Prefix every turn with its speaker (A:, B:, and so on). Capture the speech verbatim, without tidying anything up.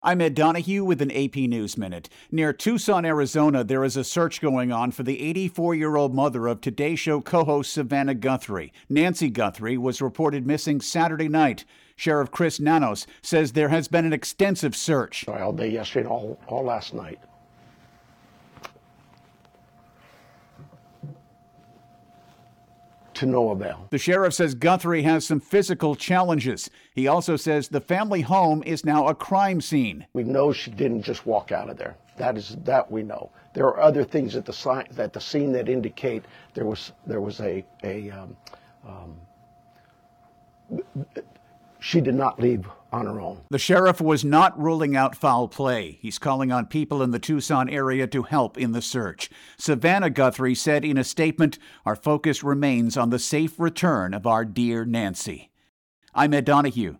A: I'm Ed Donahue with an A P News Minute. Near Tucson, Arizona, there is a search going on for the eighty-four-year-old mother of Today Show co-host Savannah Guthrie. Nancy Guthrie was reported missing Saturday night. Sheriff Chris Nanos says there has been an extensive search.
B: All day yesterday and all, all last night. To no avail.
A: The sheriff says Guthrie has some physical challenges. He also says the family home is now a crime scene.
B: We know she didn't just walk out of there. That is that we know. There are other things at the sign, at the scene that indicate there was there was a a um, um, she did not leave on her own.
A: The sheriff was not ruling out foul play. He's calling on people in the Tucson area to help in the search. Savannah Guthrie said in a statement, "Our focus remains on the safe return of our dear Nancy." I'm Ed Donahue.